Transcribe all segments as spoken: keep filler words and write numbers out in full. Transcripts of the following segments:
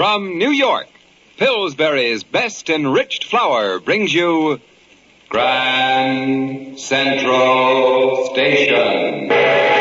From New York, Pillsbury's best enriched flour brings you Grand Central Station.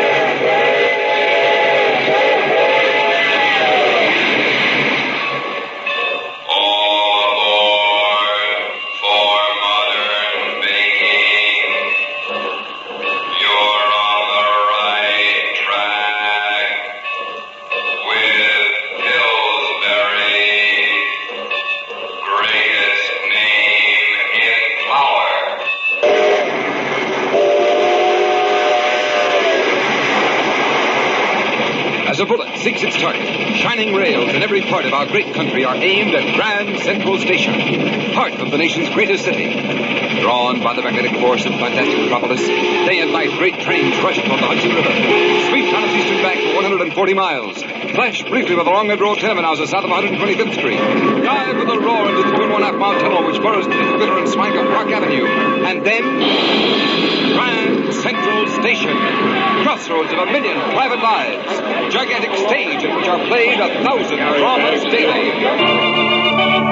As a bullet seeks its target, shining rails in every part of our great country are aimed at Grand Central Station, heart of the nation's greatest city. Drawn by the magnetic force of fantastic metropolis, day and night great trains rush toward the Hudson River, sweep down its eastern bank for one hundred forty miles, flash briefly with the long red row of tenement houses south of one hundred twenty-fifth Street, dive with a roar into the two and one half mile tunnel which burrows to the glitter and swank of Park Avenue, and then Grand Central Station, crossroads of a million private lives, gigantic stage in which are played a thousand dramas daily.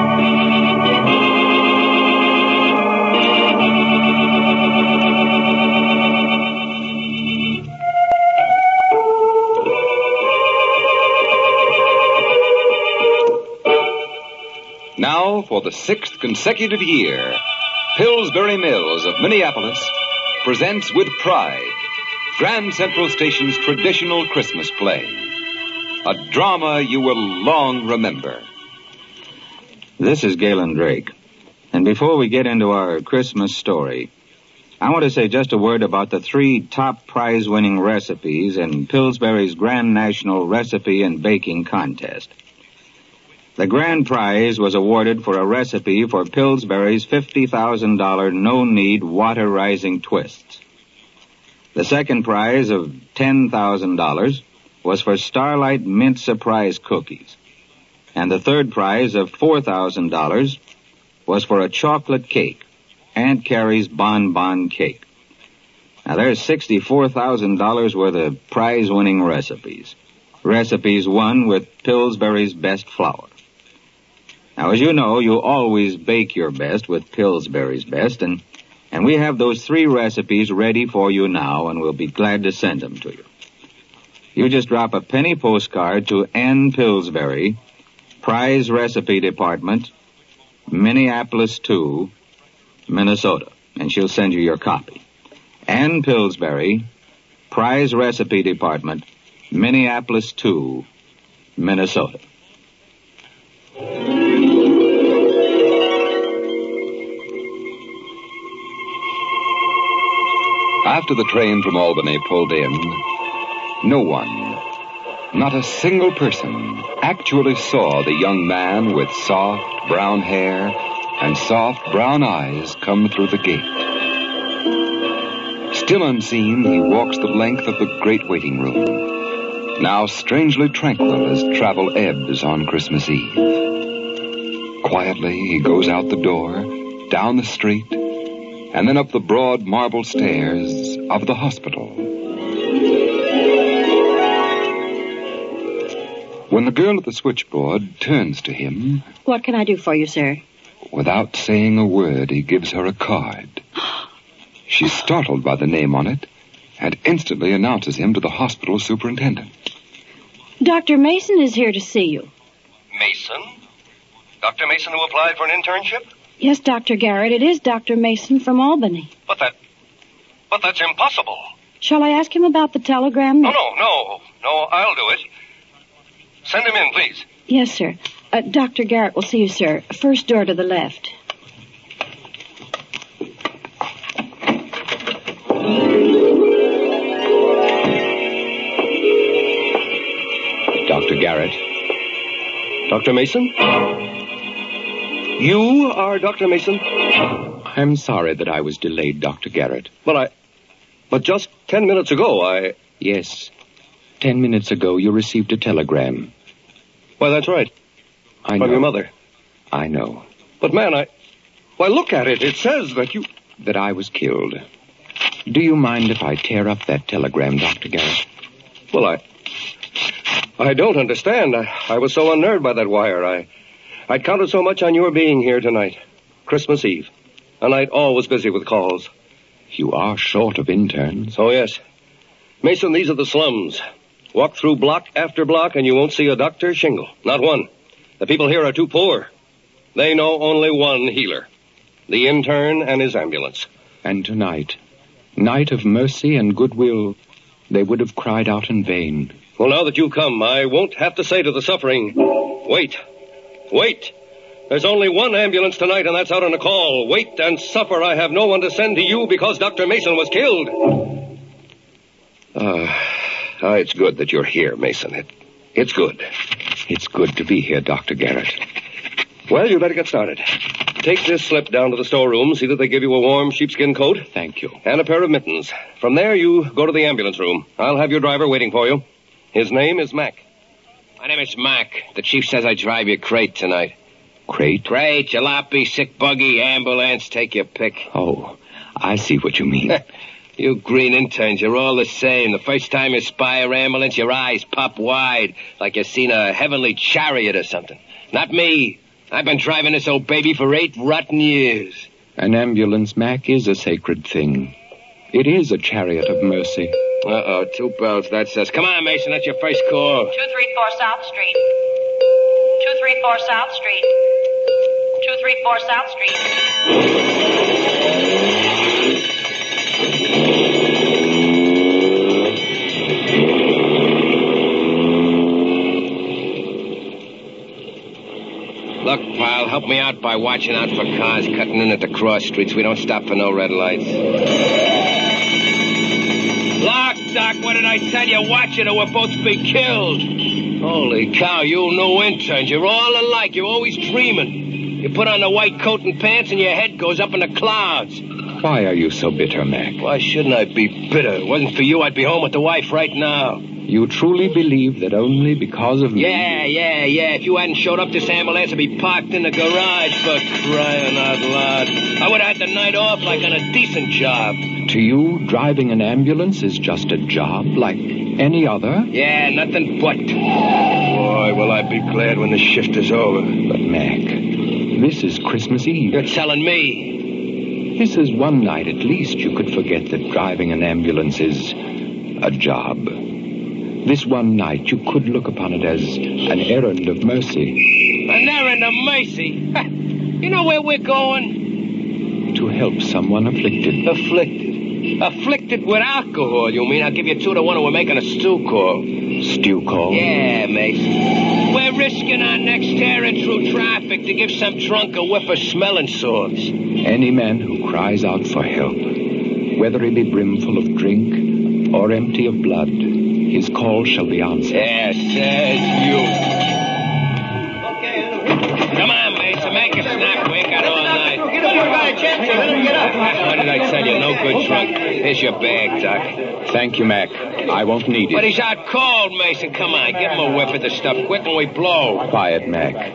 Now, for the sixth consecutive year, Pillsbury Mills of Minneapolis presents with pride Grand Central Station's traditional Christmas play, a drama you will long remember. This is Galen Drake, and before we get into our Christmas story, I want to say just a word about the three top prize-winning recipes in Pillsbury's Grand National Recipe and Baking Contest. The grand prize was awarded for a recipe for Pillsbury's fifty thousand dollars no-knead water-rising twists. The second prize of ten thousand dollars was for Starlight Mint Surprise Cookies. And the third prize of four thousand dollars was for a chocolate cake, Aunt Carrie's Bon Bon Cake. Now there's sixty-four thousand dollars worth of prize-winning recipes. Recipes won with Pillsbury's best flour. Now, as you know, you always bake your best with Pillsbury's best, and, and we have those three recipes ready for you now, and we'll be glad to send them to you. You just drop a penny postcard to Ann Pillsbury, Prize Recipe Department, Minneapolis two, Minnesota, and she'll send you your copy. Ann Pillsbury, Prize Recipe Department, Minneapolis two, Minnesota. After the train from Albany pulled in, no one, not a single person, actually saw the young man with soft brown hair and soft brown eyes come through the gate. Still unseen, he walks the length of the great waiting room, now strangely tranquil as travel ebbs on Christmas Eve. Quietly, he goes out the door, down the street, and then up the broad marble stairs of the hospital. When the girl at the switchboard turns to him... What can I do for you, sir? Without saying a word, he gives her a card. She's startled by the name on it and instantly announces him to the hospital superintendent. Doctor Mason is here to see you. Mason? Doctor Mason who applied for an internship? Yes, Doctor Garrett, it is Doctor Mason from Albany. But that... But that's impossible. Shall I ask him about the telegram? No, no, no. No, I'll do it. Send him in, please. Yes, sir. Uh, Doctor Garrett will see you, sir. First door to the left. Doctor Garrett. Doctor Mason? You are Doctor Mason? I'm sorry that I was delayed, Doctor Garrett. But I... But just ten minutes ago, I... Yes. Ten minutes ago, you received a telegram. Why, that's right. I From know. your mother. I know. But, man, I... Why, look at it. It says that you... That I was killed. Do you mind if I tear up that telegram, Doctor Garrett? Well, I... I don't understand. I, I was so unnerved by that wire. I, I'd counted so much on your being here tonight. Christmas Eve. A night always busy with calls. You are short of interns. Oh, yes. Mason, these are the slums. Walk through block after block and you won't see a doctor shingle. Not one. The people here are too poor. They know only one healer. The intern and his ambulance. And tonight, night of mercy and goodwill, they would have cried out in vain. Well, now that you've come, I won't have to say to the suffering, wait, wait. There's only one ambulance tonight, and that's out on a call. Wait and suffer. I have no one to send to you because Doctor Mason was killed. Uh, uh, it's good that you're here, Mason. It, it's good. It's good to be here, Doctor Garrett. Well, you better get started. Take this slip down to the storeroom. See that they give you a warm sheepskin coat. Thank you. And a pair of mittens. From there, you go to the ambulance room. I'll have your driver waiting for you. His name is Mac. My name is Mac. The chief says I drive your crate tonight. Crate? Crate, jalopy, sick buggy, ambulance, take your pick. Oh, I see what you mean. You green interns, you're all the same. The first time you spy a ambulance, your eyes pop wide, like you've seen a heavenly chariot or something. Not me. I've been driving this old baby for eight rotten years. An ambulance, Mac, is a sacred thing. It is a chariot of mercy. Uh-oh, two bells, that says. Come on, Mason, that's your first call. two three four South Street. two three four South Street. two three four South Street. Look, pal, help me out by watching out for cars cutting in at the cross streets. We don't stop for no red lights. Look, Doc, what did I tell you? Watch it or we'll both be killed. Holy cow, you new interns. You're all alike. You're always dreaming. You put on the white coat and pants and your head goes up in the clouds. Why are you so bitter, Mac? Why shouldn't I be bitter? If it wasn't for you, I'd be home with the wife right now. You truly believe that only because of me... Yeah, yeah, yeah. If you hadn't showed up, this ambulance would be parked in the garage for crying out loud. I would have had the night off like on a decent job. To you, driving an ambulance is just a job like any other? Yeah, nothing but. Boy, will I be glad when the shift is over. But, Mac, this is Christmas Eve. You're telling me. This is one night at least you could forget that driving an ambulance is a job. This one night you could look upon it as an errand of mercy. An errand of mercy? You know where we're going? To help someone afflicted. Afflicted? Afflicted with alcohol, you mean? I'll give you two to one and we're making a stew call. Stew call? Yeah, Mason. We're risking our necks tearing through traffic to give some drunk a whiff of smelling salts. Any man who cries out for help, whether he be brimful of drink or empty of blood, his call shall be answered. Yeah, says you. Come on, Mason, make a snap. We ain't got all night. What did I tell you? No good drunk. Here's your bag, Doc. Thank you, Mac. I won't need it. But he's out cold, Mason. Come on, give him a whiff of the stuff quick when we blow. Quiet, Mac.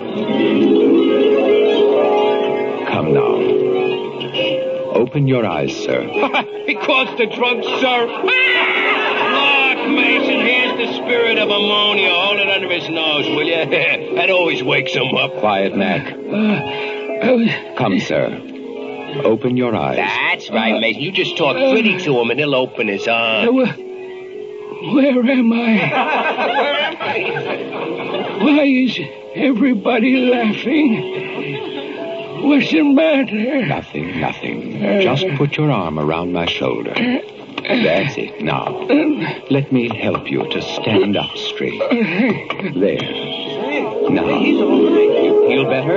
Come now. Open your eyes, sir. He calls the drunk, sir. Look, Mason, here's the spirit of ammonia. Hold it under his nose, will you? That always wakes him up. Quiet, Mac. Come, sir. Open your eyes. That's right, Mason. You just talk pretty to him and he'll open his arms. Where am I? Why is everybody laughing? What's the matter? Nothing, nothing. Just put your arm around my shoulder. That's it. Now, let me help you to stand up straight. There. Now, you feel better?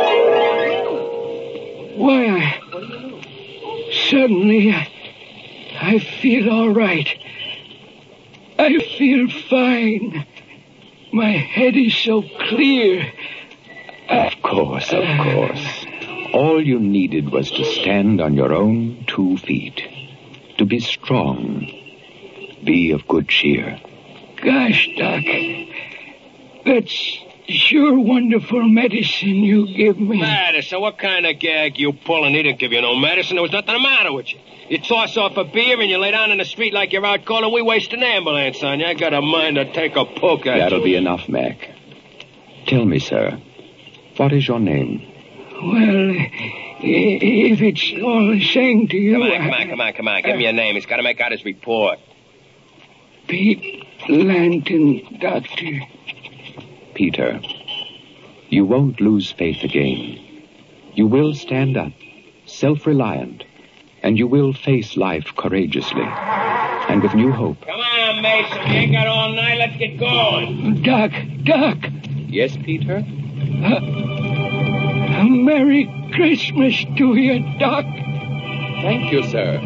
Why, I... Suddenly, I, I feel all right. I feel fine. My head is so clear. Of course, of course. All you needed was to stand on your own two feet. To be strong. Be of good cheer. Gosh, Doc. That's sure wonderful medicine you give me. Medicine? What kind of gag you pulling? He didn't give you no medicine. There was nothing the matter with you. You toss off a beer and you lay down in the street like you're out cold, and we waste an ambulance on you. I got a mind to take a poke at That'll you. be enough, Mac. Tell me, sir, what is your name? Well, i- if it's all the same to you... Come on, I- come on, come on, come on. Give me your name. He's got to make out his report. Pete Lanton, Doctor. Peter, you won't lose faith again. You will stand up, self-reliant, and you will face life courageously and with new hope. Come on, Mason. You ain't got all night. Let's get going. Doc, Doc, Yes, Peter? a Merry Christmas to you, Doc. Thank you, sir.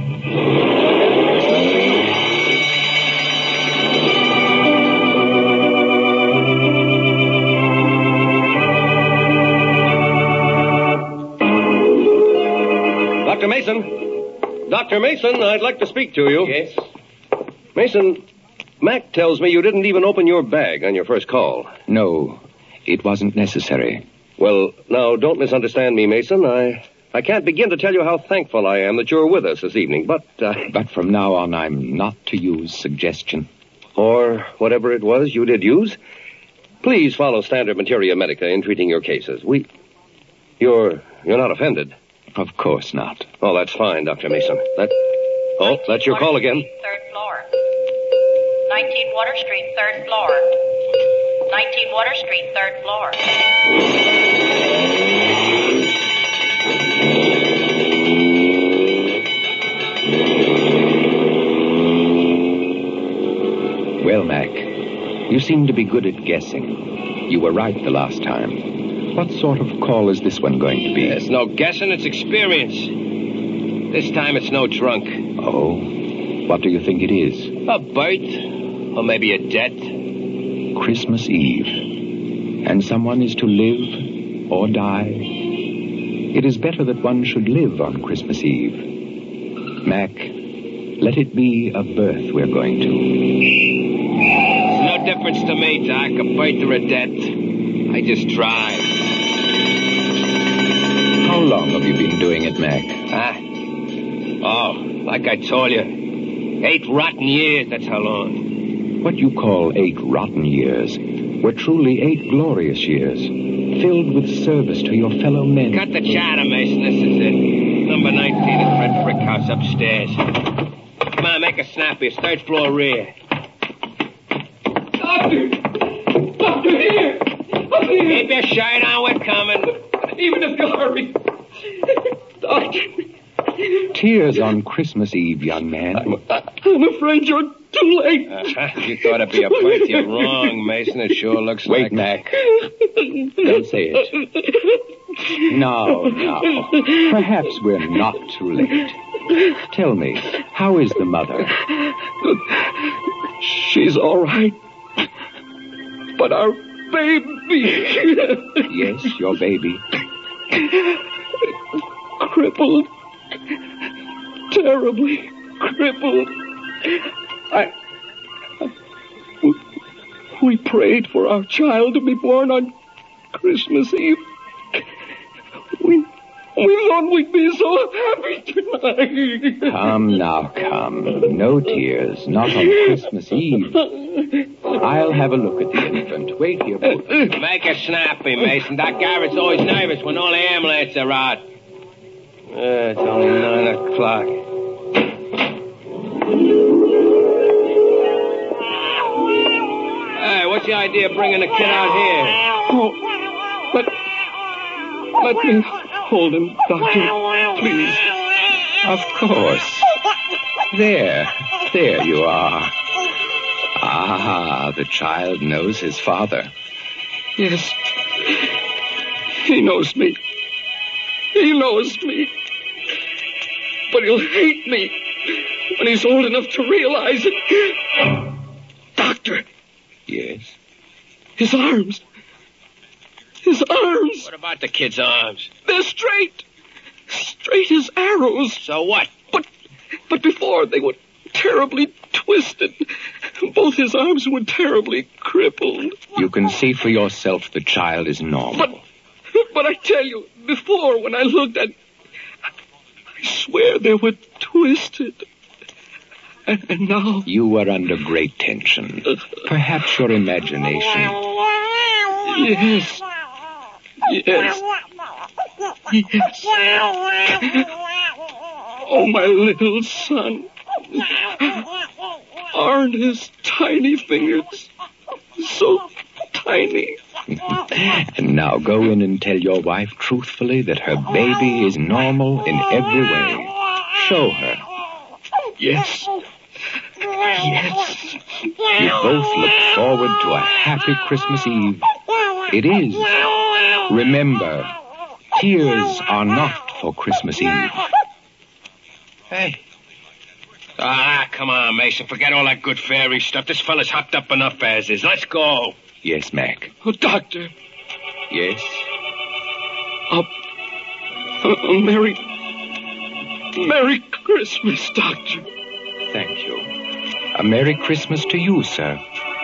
Doctor Mason. Doctor Mason, I'd like to speak to you. Yes? Mason, Mac tells me you didn't even open your bag on your first call. No, it wasn't necessary. Well, now, don't misunderstand me, Mason. I I can't begin to tell you how thankful I am that you're with us this evening, but... Uh, But from now on, I'm not to use suggestion. or whatever it was you did use, please follow standard materia medica in treating your cases. We... You're... You're not offended. Of course not. Oh, that's fine, Doctor Mason. That... Oh, that's your call again. Third floor. nineteen Water Street, third floor. nineteen Water Street, third floor. Well, Mac, you seem to be good at guessing. You were right the last time. What sort of call is this one going to be? It's no guessing. It's experience. This time it's no drunk. Oh, what do you think it is? A birth. Or maybe a death. Christmas Eve. And someone is to live or die. It is better that one should live on Christmas Eve. Mac, let it be a birth we're going to. It's no difference to me, Doc. A birth or a death. I just try. How long have you been doing it, Mac? Huh? Oh, like I told you. Eight rotten years, that's how long. What you call eight rotten years were truly eight glorious years, filled with service to your fellow men. Cut the chatter, Mason. This is it. Number nineteen at Red Brick House upstairs. Come on, make a snappy. It's third floor rear. Doctor! Doctor, here! Up here! Keep your shirt on. We're coming. Even if you hurry. Doctor, Tears on Christmas Eve, young man. I'm afraid you're too late. Uh-huh. You thought it'd be a birth. You're wrong, Mason. It sure looks Wait, like... Mac. Don't say it. No, no. Perhaps we're not too late. Tell me, how is the mother? She's all right. But our baby... Yes, your baby. crippled. Terribly crippled. I... We, we prayed for our child to be born on Christmas Eve. We... We thought we'd be so happy tonight. Come now, come. No tears. Not on Christmas Eve. I'll have a look at the infant. Wait here, both. Make it snappy, Mason. Doc Garrett's always nervous when all the ambulances are out. Uh, it's only nine o'clock. Hey, what's the idea of bringing the kid out here? Oh, let... Let me hold him, Doctor, please. Of course. There. There you are. Ah, the child knows his father. Yes. He knows me. He knows me. But he'll hate me when he's old enough to realize it. Doctor, Yes? his arms. His arms. What about the kid's arms? They're straight. Straight as arrows. So what? But, but before they were terribly twisted. Both his arms were terribly crippled. You can see for yourself the child is normal. But, but I tell you, before when I looked at, I swear they were twisted. And, and now... You were under great tension. Perhaps your imagination... Yes. Yes. Yes. Oh, my little son. Aren't his tiny fingers so tiny? And now go in and tell your wife truthfully that her baby is normal in every way. Show her. Yes. Yes. You both look forward to a happy Christmas Eve. It is. Remember, tears are not for Christmas Eve. Hey. Ah, come on, Mason. Forget all that good fairy stuff. This fella's hopped up enough as is. Let's go. Yes, Mac. Oh, Doctor. Yes? A, a, a Merry... Merry Christmas, Doctor. Thank you. A Merry Christmas to you, sir.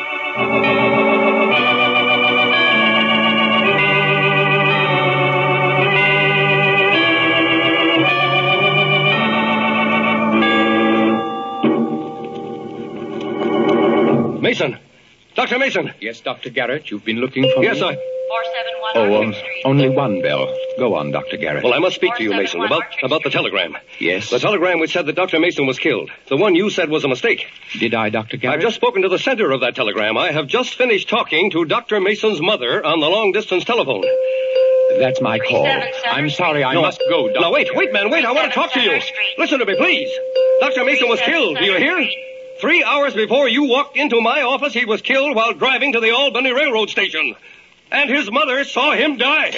Mason! Doctor Mason! Yes, Doctor Garrett, you've been looking for yes, me? I... four seven one Oh, Market um, Street. only one bell. Go on, Doctor Garrett. Well, I must speak to you, Mason, about, about the telegram. Yes? The telegram which said that Doctor Mason was killed. The one you said was a mistake. Did I, Doctor Garrett? I've just spoken to the sender of that telegram. I have just finished talking to Doctor Mason's mother on the long-distance telephone. That's my call. I'm sorry, I no, must go, Doctor Now, wait, wait, man, wait. I want to talk to you. Listen to me, please. Doctor Mason was killed. Do you hear? Three hours before you walked into my office, he was killed while driving to the Albany Railroad Station. And his mother saw him die.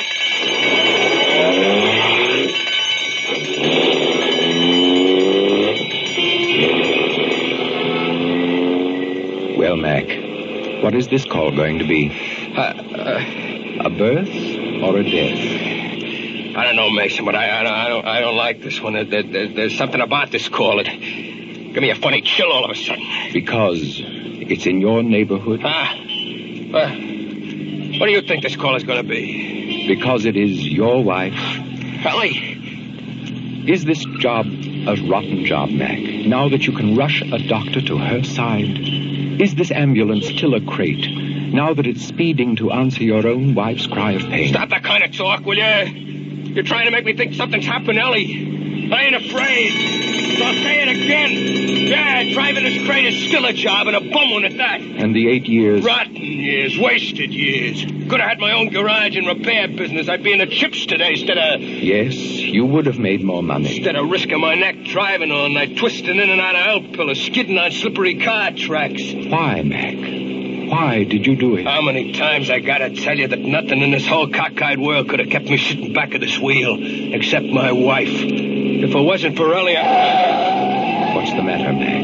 Well, Mac, what is this call going to be? Uh, uh, a birth or a death? I don't know, Mason, but I, I, don't, I, don't, I don't like this one. There, there, there's something about this call. It give me a funny chill all of a sudden. Because it's in your neighborhood? Ah. Uh, what do you think this call is going to be? Because it is your wife. Ellie. Is this job a rotten job, Mac? Now that you can rush a doctor to her side? Is this ambulance still a crate? Now that it's speeding to answer your own wife's cry of pain? Stop that kind of talk, will you? You're trying to make me think something's happened, Ellie. I ain't afraid. So I'll say it again. Yeah, driving this crate is still a job, and a bum one at that. And the eight years? Rotten years, wasted years. Could have had my own garage and repair business. I'd be in the chips today instead of... Yes, you would have made more money. Instead of risking my neck driving all night, twisting in and out of help pillars, skidding on slippery car tracks. Why, Mac? Why did you do it? How many times I gotta tell you that nothing in this whole cockeyed world could have kept me sitting back of this wheel, except my wife. If it wasn't for Ellie, I... What's the matter, Mac?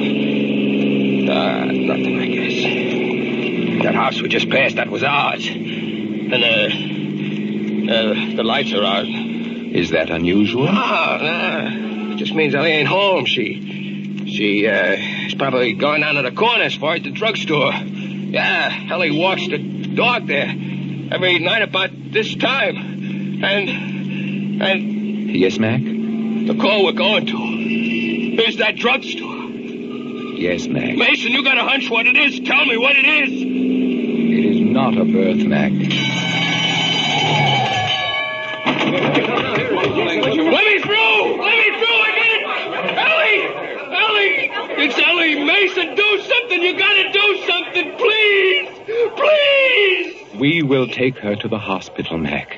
Uh, nothing, I guess. That house we just passed, that was ours. And, uh, uh, the lights are out. Is that unusual? No, no. It just means Ellie ain't home. She, she, uh, is probably going down to the corner as far as the drugstore. Yeah, Ellie walks the dog there every night about this time. And, and... Yes, Mac? The call we're going to is that drugstore. Yes, Mac. Mason, you got a hunch what it is. Tell me what it is. It is not a birth, Mac. Let me through! Let me through! I get it! Ellie! Ellie! It's Ellie! Mason, do something! You gotta do something! Please! Please! We will take her to the hospital, Mac.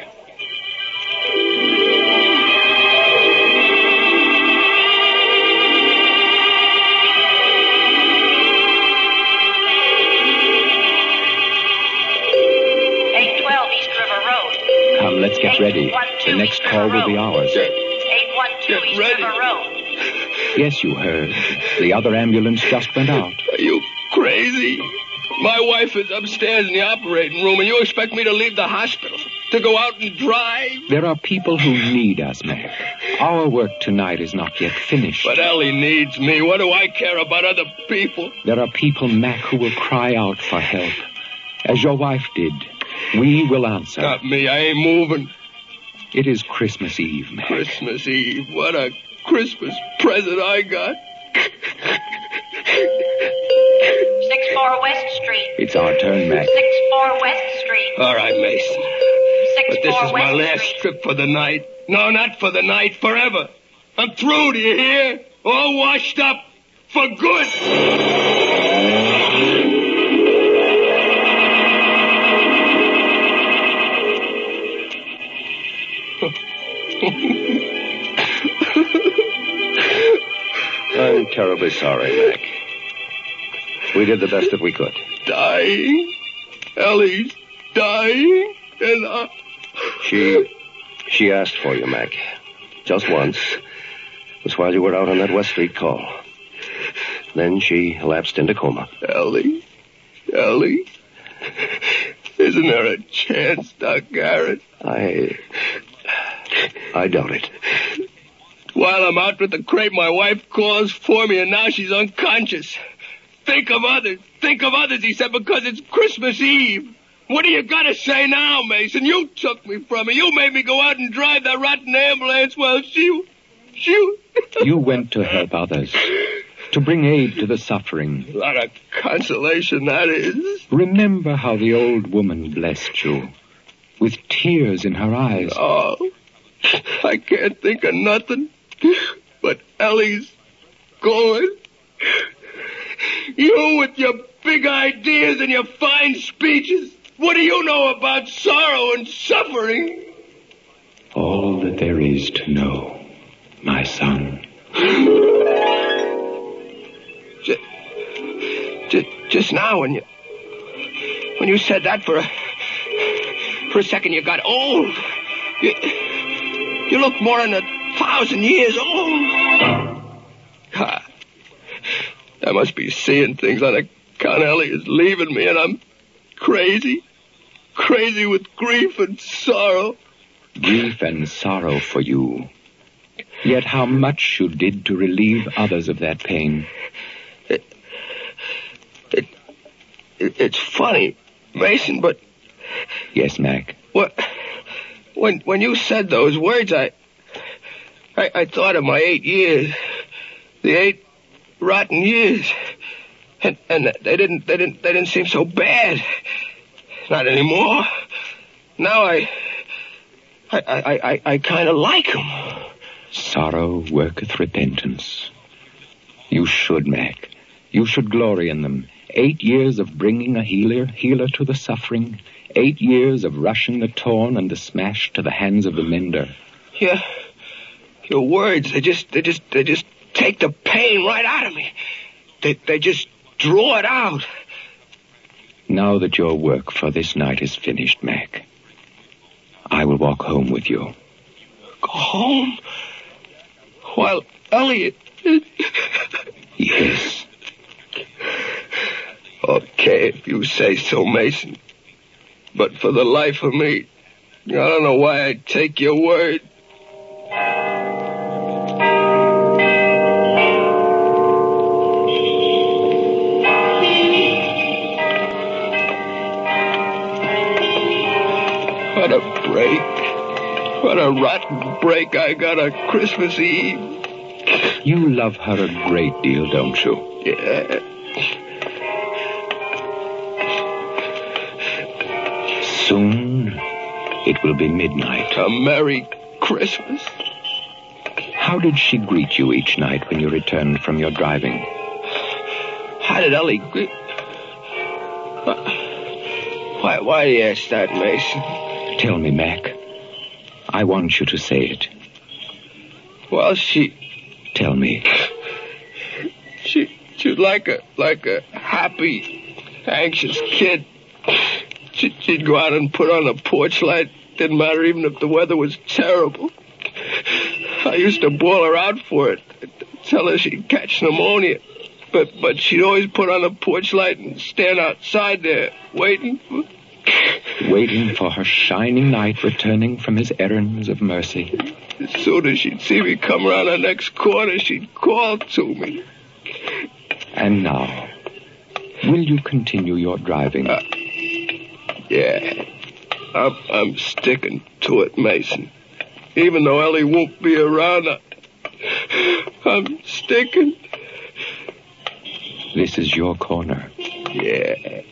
Come, let's get ready. The next call will be ours. eight one two East River Road. Yes, you heard. The other ambulance just went out. Are you crazy? My wife is upstairs in the operating room, and you expect me to leave the hospital? To go out and drive? There are people who need us, Mac. Our work tonight is not yet finished. But Ellie needs me. What do I care about other people? There are people, Mac, who will cry out for help. As your wife did, we will answer. Not me. I ain't moving. It is Christmas Eve, Mac. Christmas Eve. What a Christmas present I got. six four West Street. It's our turn, Mac. six four West Street. All right, Mason. six But this four is my West last Street. trip for the night. No, not for the night. Forever. I'm through, do you hear? All washed up. For good. I'm terribly sorry, Mac. We did the best that we could. Dying. Ellie's dying. And I... She... She asked for you, Mac. Just once. It was while you were out on that West Street call. Then she lapsed into coma. Ellie? Ellie? Isn't there a chance, Doc Garrett? I... I doubt it. While I'm out with the crepe, my wife calls for me, and now she's unconscious. Think of others. Think of others, he said, because it's Christmas Eve. What do you got to say now, Mason? You took me from her. You made me go out and drive that rotten ambulance while she... She... You went to help others, to bring aid to the suffering. A lot of consolation, that is. Remember how the old woman blessed you, with tears in her eyes. Oh, I can't think of nothing but Ellie's going. You with your big ideas and your fine speeches. What do you know about sorrow and suffering? All that there is to know, my son. Just, just, just now when you... When you said that for a... For a second you got old. You, you look more than a thousand years old. God, I must be seeing things on account Ellie is leaving me and I'm crazy. Crazy with grief and sorrow. Grief and sorrow for you. Yet how much you did to relieve others of that pain. It, it, it it's funny, Mason, but... Yes, Mac. What, when when you said those words, I, I I thought of my eight years, the eight rotten years, and and they didn't they didn't they didn't seem so bad, not anymore. Now I I I I, I kind of like them. Sorrow worketh repentance. You should, Mac. You should glory in them. Eight years of bringing a healer, healer to the suffering. Eight years of rushing the torn and the smashed to the hands of the mender. Yeah, your words, they just, they just, they just take the pain right out of me. They, they just draw it out. Now that your work for this night is finished, Mac, I will walk home with you. Go home? While Elliot... Yes. Okay, if you say so, Mason. But for the life of me, I don't know why I'd take your word. What a break. What a rotten break I got on Christmas Eve. You love her a great deal, don't you? Yeah. Soon it will be midnight. A Merry Christmas. How did she greet you each night when you returned from your driving? How did Ellie greet... Why, why do you ask that, Mason? Tell me, Mac. I want you to say it. Well, she... Tell me. She, she's like a, like a happy, anxious kid. She, she'd go out and put on a porch light. Didn't matter even if the weather was terrible. I used to bawl her out for it. Tell her she'd catch pneumonia. But, but she'd always put on a porch light and stand outside there, waiting for... waiting for her shining knight returning from his errands of mercy. As soon as she'd see me come around the next corner, she'd call to me. And now, will you continue your driving? Uh, yeah. I'm, I'm sticking to it, Mason. Even though Ellie won't be around, I, I'm sticking. This is your corner. Yeah.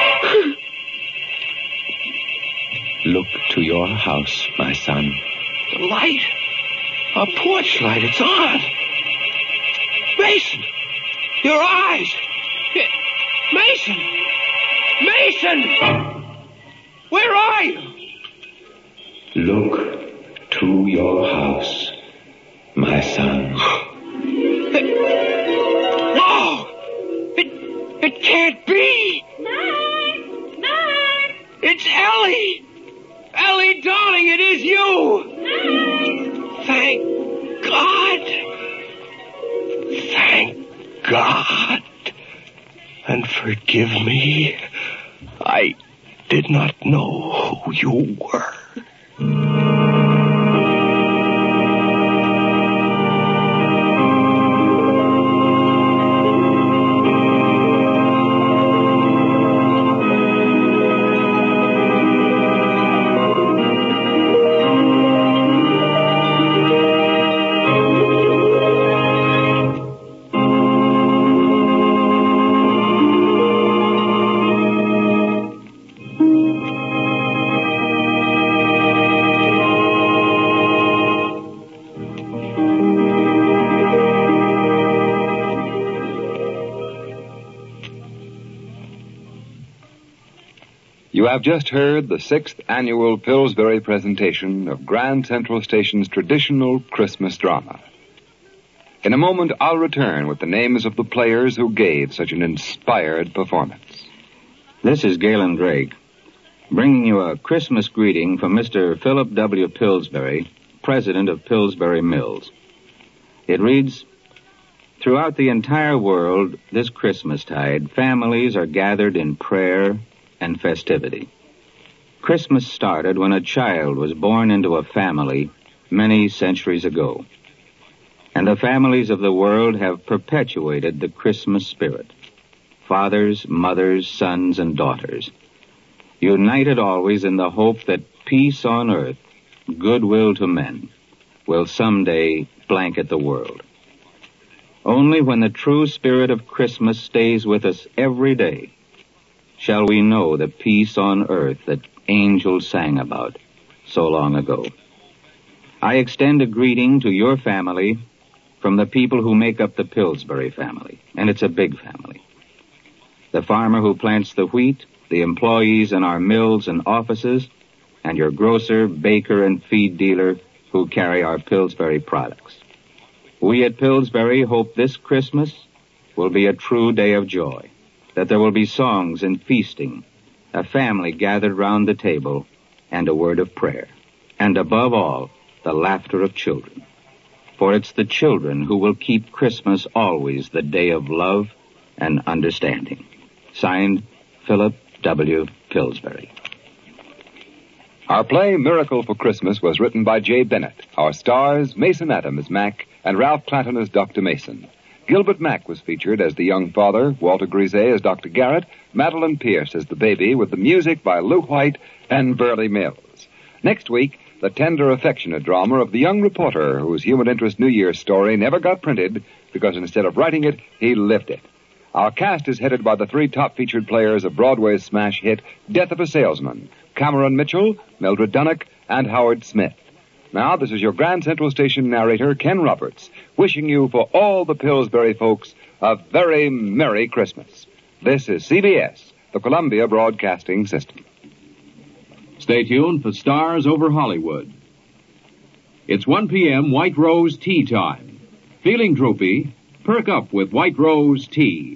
Look to your house, my son. The light? Our porch light, it's on. Mason! Your eyes! Mason! Mason! Where are you? Look to your house, my son. No! It, it can't be! Mark! Mark! It's Ellie! Ellie, darling, it is you! Mark! Thank God! Thank God! And forgive me. I did not know who you were. You have just heard the sixth annual Pillsbury presentation of Grand Central Station's traditional Christmas drama. In a moment, I'll return with the names of the players who gave such an inspired performance. This is Galen Drake, bringing you a Christmas greeting from Mister Philip W. Pillsbury, president of Pillsbury Mills. It reads, "Throughout the entire world, this Christmastide, families are gathered in prayer and festivity. Christmas started when a child was born into a family many centuries ago. And the families of the world have perpetuated the Christmas spirit. Fathers, mothers, sons, and daughters, united always in the hope that peace on earth, goodwill to men, will someday blanket the world. Only when the true spirit of Christmas stays with us every day shall we know the peace on earth that angels sang about so long ago. I extend a greeting to your family from the people who make up the Pillsbury family, and it's a big family. The farmer who plants the wheat, the employees in our mills and offices, and your grocer, baker, and feed dealer who carry our Pillsbury products. We at Pillsbury hope this Christmas will be a true day of joy, that there will be songs and feasting, a family gathered round the table, and a word of prayer. And above all, the laughter of children. For it's the children who will keep Christmas always the day of love and understanding. Signed, Philip W. Pillsbury." Our play, Miracle for Christmas, was written by Jay Bennett. Our stars, Mason Adam as Mac, and Ralph Clanton as Doctor Mason. Gilbert Mack was featured as the young father, Walter Grisey as Doctor Garrett, Madeline Pierce as the baby, with the music by Lou White and Burley Mills. Next week, the tender, affectionate drama of the young reporter whose human interest New Year's story never got printed because instead of writing it, he lived it. Our cast is headed by the three top featured players of Broadway's smash hit, Death of a Salesman, Cameron Mitchell, Mildred Dunnock, and Howard Smith. Now, this is your Grand Central Station narrator, Ken Roberts, wishing you for all the Pillsbury folks a very Merry Christmas. This is C B S, the Columbia Broadcasting System. Stay tuned for Stars Over Hollywood. It's one p.m. White Rose tea time. Feeling droopy? Perk up with White Rose tea.